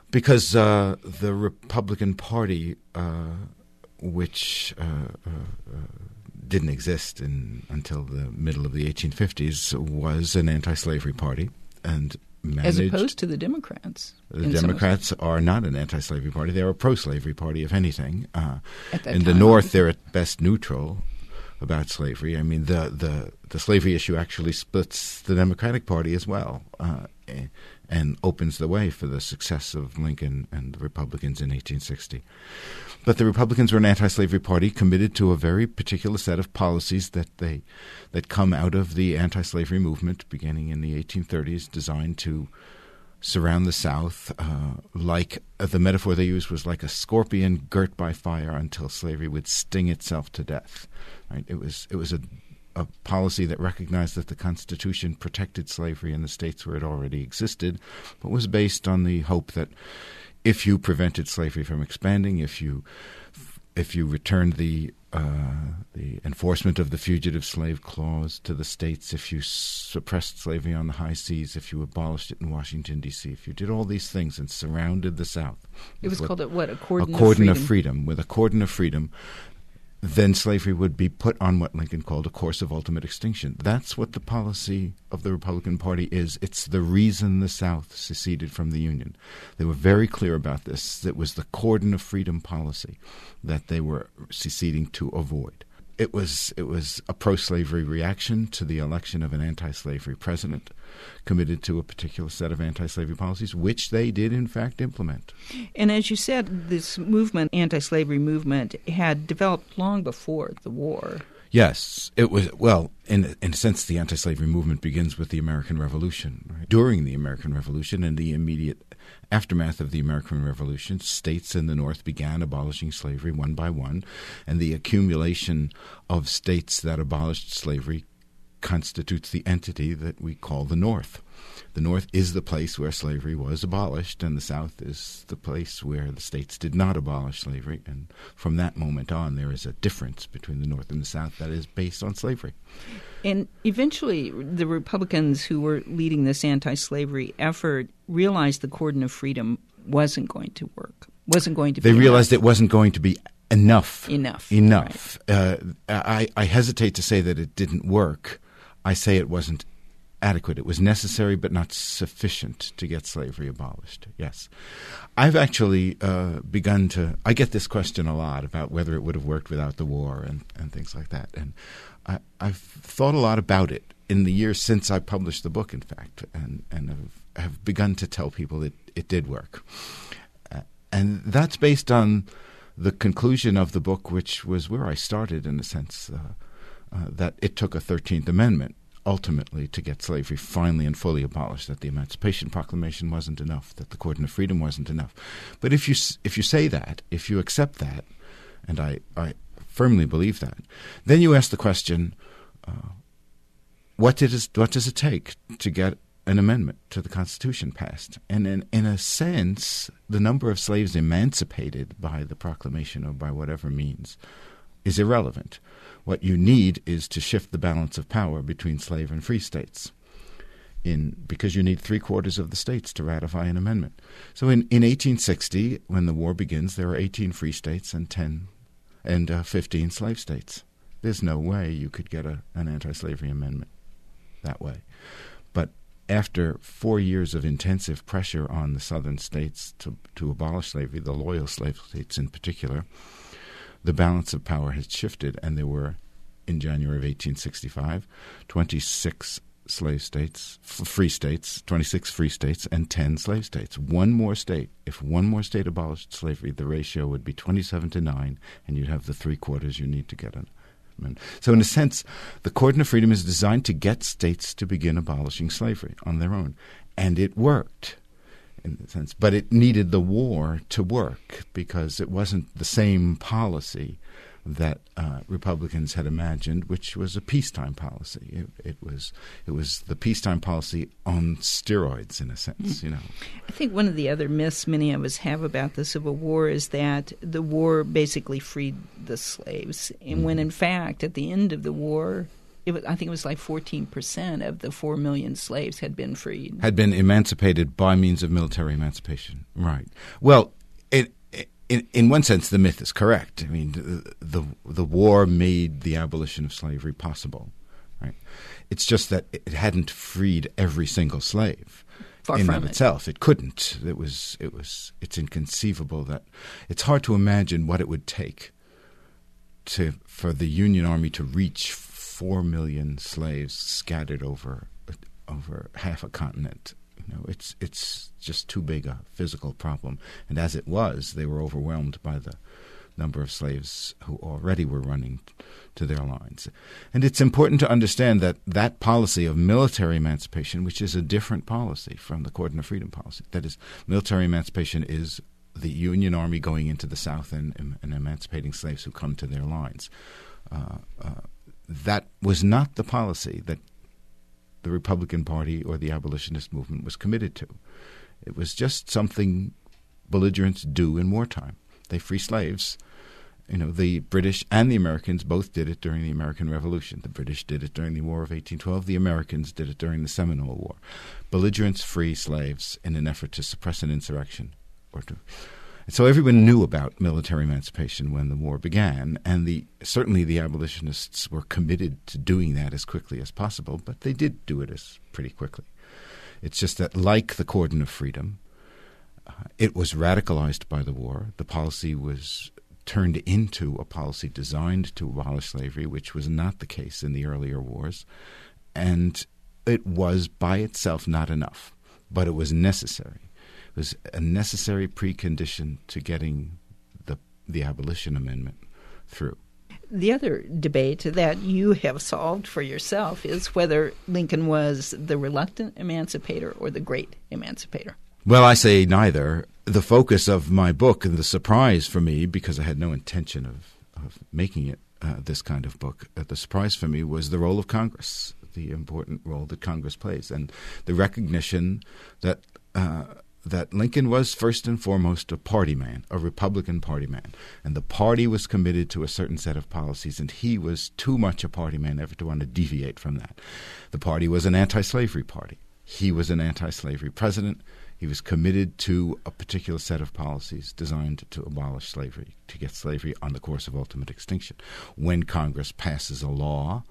Because the Republican Party, which didn't exist until the middle of the 1850s, was an anti-slavery party, and managed, as opposed to the Democrats. The Democrats are not an anti-slavery party; they're a pro-slavery party, if anything. In the North, they're at best neutral about slavery. I mean, the slavery issue actually splits the Democratic Party as well, and opens the way for the success of Lincoln and the Republicans in 1860. But the Republicans were an anti-slavery party committed to a very particular set of policies that come out of the anti-slavery movement beginning in the 1830s, designed to surround the South, like the metaphor they used was like a scorpion girt by fire until slavery would sting itself to death. Right? It was a policy that recognized that the Constitution protected slavery in the states where it already existed, but was based on the hope that if you prevented slavery from expanding, if you returned the enforcement of the Fugitive Slave Clause to the states, if you suppressed slavery on the high seas, if you abolished it in Washington, D.C., if you did all these things and surrounded the South. It was called a cordon of freedom? A cordon of freedom. With a cordon of freedom, then slavery would be put on what Lincoln called a course of ultimate extinction. That's what the policy of the Republican Party is. It's the reason the South seceded from the Union. They were very clear about this. It was the cordon of freedom policy that they were seceding to avoid. It was a pro-slavery reaction to the election of an anti-slavery president committed to a particular set of anti-slavery policies, which they did, in fact, implement. And as you said, this movement, anti-slavery movement, had developed long before the war. Yes. It was, well, in a sense, the anti-slavery movement begins with the American Revolution. Right? During the American Revolution and the immediate aftermath of the American Revolution, states in the North began abolishing slavery one by one, and the accumulation of states that abolished slavery constitutes the entity that we call the North. The North is the place where slavery was abolished, and the South is the place where the states did not abolish slavery. And from that moment on, there is a difference between the North and the South that is based on slavery. And eventually, the Republicans who were leading this anti-slavery effort realized the cordon of freedom wasn't going to work, wasn't going to be They realized it wasn't going to be enough. Enough. Right. I hesitate to say that it didn't work. I say it wasn't adequate. It was necessary but not sufficient to get slavery abolished. Yes. I've actually begun to – I get this question a lot about whether it would have worked without the war and things like that. And I've thought a lot about it in the years since I published the book, in fact, and have begun to tell people that it did work. And that's based on the conclusion of the book, which was where I started in a sense, that it took a 13th Amendment ultimately to get slavery finally and fully abolished, that the Emancipation Proclamation wasn't enough, that the Cordon of Freedom wasn't enough. But if you say that, if you accept that, and I firmly believe that, then you ask the question, what does it take to get an amendment to the Constitution passed? And in a sense, the number of slaves emancipated by the proclamation or by whatever means is irrelevant. What you need is to shift the balance of power between slave and free states, because you need 3/4 of the states to ratify an amendment. So in 1860, when the war begins, there are 18 free states and 15 slave states. There's no way you could get an anti-slavery amendment that way. But after 4 years of intensive pressure on the southern states to abolish slavery, the loyal slave states in particular, the balance of power has shifted, and there were, in January of 1865, 26 slave states, free states, 26 free states, and 10 slave states. One more state. If one more state abolished slavery, the ratio would be 27-9, and you'd have the 3/4 you need to get an amendment. So in a sense, the Cordon of Freedom is designed to get states to begin abolishing slavery on their own. And it worked. In a sense, but it needed the war to work because it wasn't the same policy that Republicans had imagined, which was a peacetime policy. It was the peacetime policy on steroids, in a sense. You know, I think one of the other myths many of us have about the Civil War is that the war basically freed the slaves, and when in fact, at the end of the war, I think it was like 14% of the 4 million slaves had been freed. Had been emancipated by means of military emancipation. Right. Well, in one sense, the myth is correct. I mean, the war made the abolition of slavery possible. Right. It's just that it hadn't freed every single slave. Far in from of it. itself. It couldn't. It's inconceivable that it's hard to imagine what it would take for the Union Army to reach 4 million slaves scattered over half a continent. You know, it's just too big a physical problem. And as it was, they were overwhelmed by the number of slaves who already were running to their lines. And it's important to understand that policy of military emancipation, which is a different policy from the Cordon of Freedom policy, that is, military emancipation is the Union Army going into the South and emancipating slaves who come to their lines. That was not the policy that the Republican Party or the abolitionist movement was committed to. It was just something belligerents do in wartime. They free slaves. You know, the British and the Americans both did it during the American Revolution. The British did it during the War of 1812. The Americans did it during the Seminole War. Belligerents free slaves in an effort to suppress an insurrection. And so everyone knew about military emancipation when the war began, and certainly the abolitionists were committed to doing that as quickly as possible, but they did do it pretty quickly. It's just that, like the Cordon of Freedom, it was radicalized by the war. The policy was turned into a policy designed to abolish slavery, which was not the case in the earlier wars. And it was by itself not enough, but it was necessary. It was a necessary precondition to getting the Abolition Amendment through. The other debate that you have solved for yourself is whether Lincoln was the reluctant emancipator or the great emancipator. Well, I say neither. The focus of my book, and the surprise for me, because I had no intention of making it this kind of book, the surprise for me was the role of Congress, the important role that Congress plays, and the recognition that Lincoln was first and foremost a party man, a Republican party man, and the party was committed to a certain set of policies, and he was too much a party man ever to want to deviate from that. The party was an anti-slavery party. He was an anti-slavery president. He was committed to a particular set of policies designed to abolish slavery, to get slavery on the course of ultimate extinction. When Congress passes a law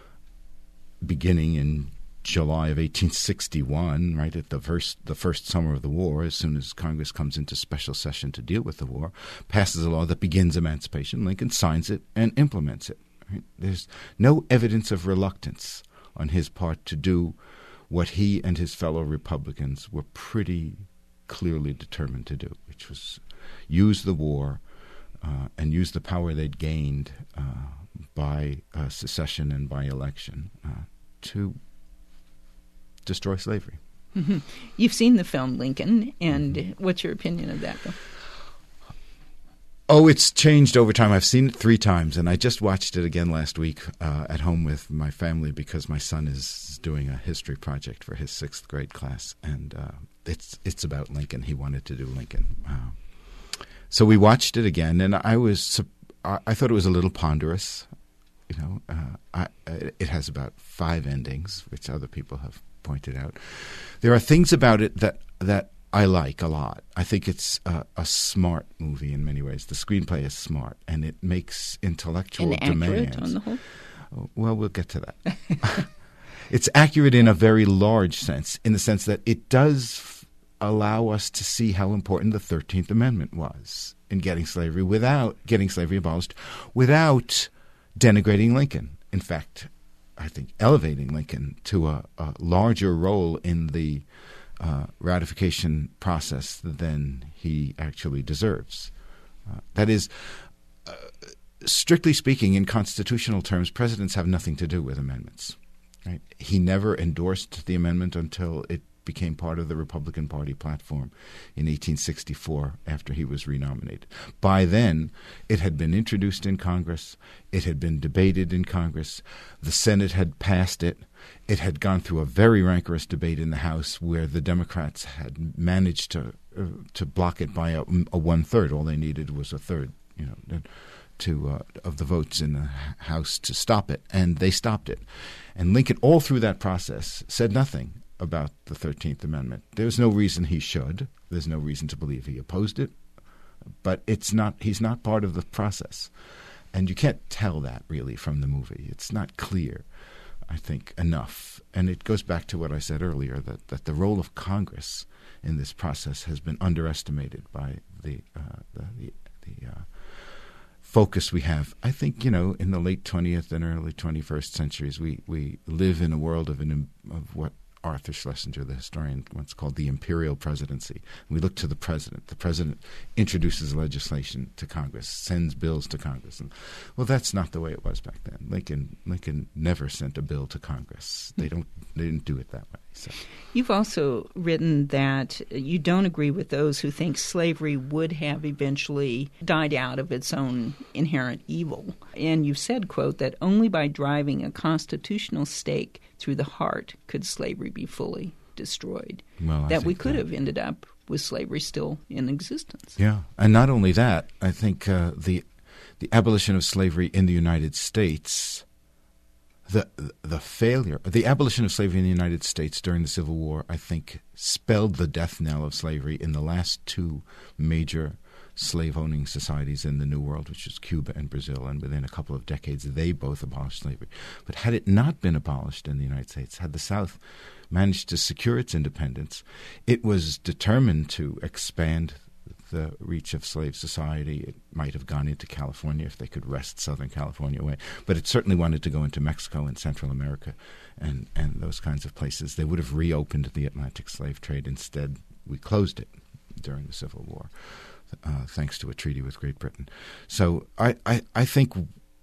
beginning in July of 1861, right at the first summer of the war, as soon as Congress comes into special session to deal with the war, passes a law that begins emancipation, Lincoln signs it and implements it. Right? There's no evidence of reluctance on his part to do what he and his fellow Republicans were pretty clearly determined to do, which was use the war and use the power they'd gained by secession and by election to destroy slavery. Mm-hmm. You've seen the film Lincoln, and what's your opinion of that, though? Oh, it's changed over time. I've seen it 3 times, and I just watched it again last week at home with my family because my son is doing a history project for his 6th grade class, and it's about Lincoln. He wanted to do Lincoln. So we watched it again, and I thought it was a little ponderous. You know, it has about 5 endings, which other people have pointed out. There are things about it that I like a lot. I think it's a smart movie in many ways. The screenplay is smart, and it makes intellectual demands. On the whole? Well, we'll get to that. It's accurate in a very large sense, in the sense that it does allow us to see how important the 13th Amendment was in getting slavery abolished, without denigrating Lincoln. In fact, I think elevating Lincoln to a larger role in the ratification process than he actually deserves. That is, strictly speaking, in constitutional terms, presidents have nothing to do with amendments. Right? He never endorsed the amendment until it became part of the Republican Party platform in 1864 after he was renominated. By then, it had been introduced in Congress. It had been debated in Congress. The Senate had passed it. It had gone through a very rancorous debate in the House where the Democrats had managed to block it by a 1/3. All they needed was a third. You know, of the votes in the House to stop it, and they stopped it. And Lincoln, all through that process, said nothing about the 13th Amendment. There's no reason he should. There's no reason to believe he opposed it. But he's not part of the process. And you can't tell that, really, from the movie. It's not clear, I think, enough. And it goes back to what I said earlier, that the role of Congress in this process has been underestimated by the focus we have. I think, in the late 20th and early 21st centuries, we live in a world of what Arthur Schlesinger, the historian, once called the imperial presidency. We look to the president. The president introduces legislation to Congress, sends bills to Congress. And, well, that's not the way it was back then. Lincoln never sent a bill to Congress. They didn't do it that way. So. You've also written that you don't agree with those who think slavery would have eventually died out of its own inherent evil. And you've said, quote, that only by driving a constitutional stake through the heart could slavery be fully destroyed. Well, that we could have ended up with slavery still in existence. Yeah, and not only that, I think the abolition of slavery in the United States, the abolition of slavery in the United States during the Civil War, I think, spelled the death knell of slavery in the last two major slave-owning societies in the New World, which is Cuba and Brazil, and within a couple of decades they both abolished slavery. But had it not been abolished in the United States, had the South managed to secure its independence, it was determined to expand the reach of slave society. It might have gone into California if they could wrest Southern California away, but it certainly wanted to go into Mexico and Central America and those kinds of places. They would have reopened the Atlantic slave trade. Instead, we closed it during the Civil War. Thanks to a treaty with Great Britain. So I think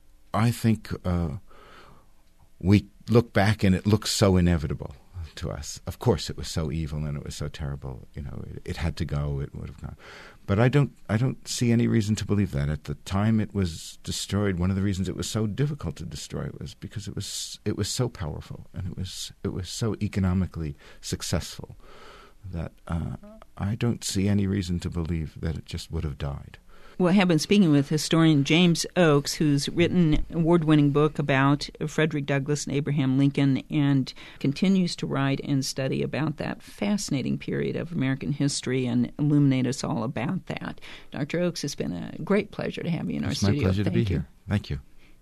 we look back and it looks so inevitable to us. Of course, it was so evil and it was so terrible. It had to go. It would have gone. But I don't see any reason to believe that. At the time it was destroyed, one of the reasons it was so difficult to destroy was because it was so powerful and it was so economically successful that I don't see any reason to believe that it just would have died. Well, I have been speaking with historian James Oakes, who's written an award-winning book about Frederick Douglass and Abraham Lincoln and continues to write and study about that fascinating period of American history and illuminate us all about that. Dr. Oakes, it's been a great pleasure to have you in our studio. It's my pleasure to be here. Thank you.